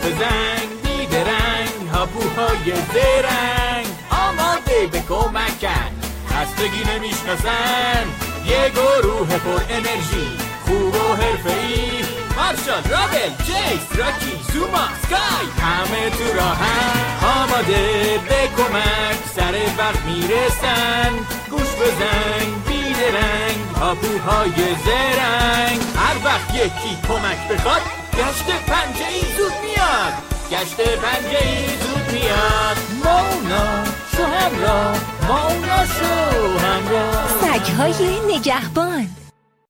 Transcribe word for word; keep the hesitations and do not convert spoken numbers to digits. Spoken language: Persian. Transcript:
به زنگ بیدرنگ، هاپوهای زرنگ آماده به کمکن، خستگی نمیشناسن، یه گروه پر انرژی خوب و حرفه‌ای، مارشال، رابل، جیس، راکی، زوما، سکای همه تو راهن، آماده به کمک سر وقت میرسن، گوش بزن بیدرنگ، هاپوهای زرنگ هر وقت یکی کمک بخواد، گشت پنجه ای زود میاد، گشت پنجه ای زود میاد. مونا شو همراه، مونا شو همراه. سگ‌های نگهبان.